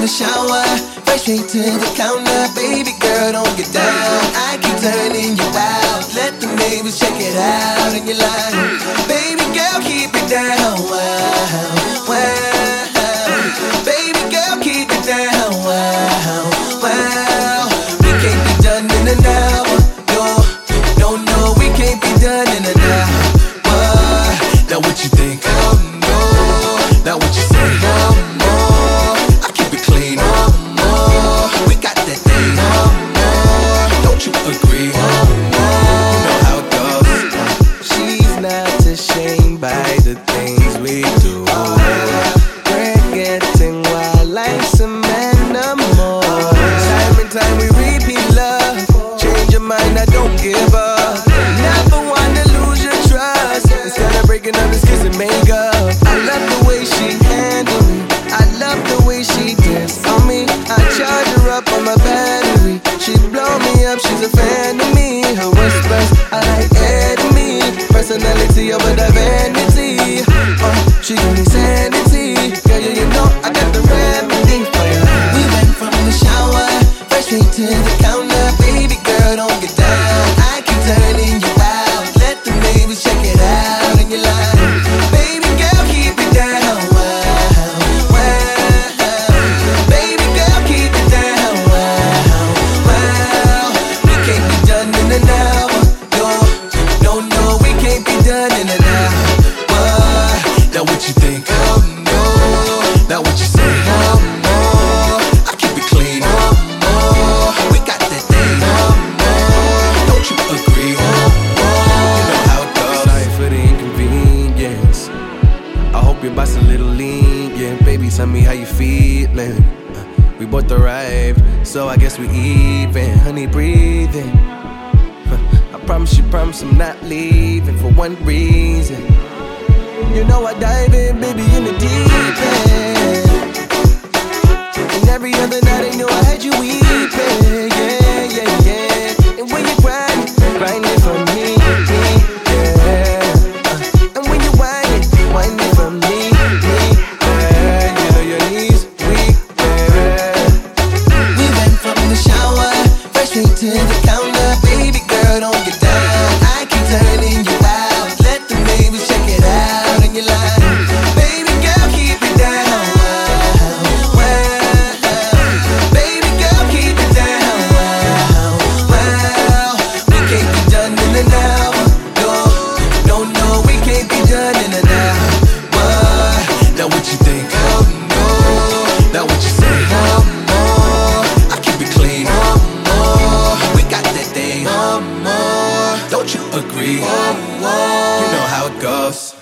the shower, right straight to the counter. Baby girl, don't get down. I keep turning you out. Let the neighbors check it out in your life. Baby girl, keep it down. Wow, wow. Baby girl, keep it down. Wow, wow. We can't be done in an hour. No, no, we can't be done in an hour. Now what you think? Oh no. Now what you say? Oh no. I keep it clean. Oh no. We got that thing. Oh no. Don't you agree? Oh no. You know how it goes. She's not ashamed by the things we do. We're getting wild like some animals. Time and time we repeat love. Change your mind, I don't give up. Never wanna lose your trust. Instead of breaking up, let's kiss and make up. I love the way she handle me. I love the way she dance on me. I charge her up on my battery. She blow me up, she's a fan of me. Her whispers, I like enemy. Personality over the vanity. She give me sanity. Yeah, yeah, you know I got the remedy for you. We went from the shower, right straight to the counter. Baby girl, don't get down. I keep turning you out. Let the neighbors check it out in your life. Baby girl, keep it down. Wow, wow. Baby girl, keep it down. Wow, wow. We can't be done in an hour. No, no, we can't be done in an hour. Now what you think? Oh no. Now what you say? Oh no. I keep it clean. Oh no. We got that thing. Oh no. Don't you agree? Oh no. You know how it goes. Sorry for the inconvenience. I hope your boss a little lenient. Baby, tell me how you feeling. We both arrived, so I guess we even. Honey, breathing. I promise I'm not leaving for one reason. You know I dive in, baby, in the deep end. And every other night I knew I had you weeping. Yeah, yeah, yeah. And when you grind it for me, yeah. And when you whine it for me, yeah. You know your knees weak, yeah. We went from the shower, right straight to the counter. Baby girl, don't get down. I keep turning you out. Let the neighbors check it out in your life. Baby girl, keep it down. Wow, wow. Baby girl, keep it down. Wow, wow. We can't be done in an hour. No, no, we can't be done in an hour. Now what you think? Oh no. Now what you say? Oh no. I keep it clean. Oh no. We got that thing. Oh no. Don't you agree? Oh no. You know how it goes.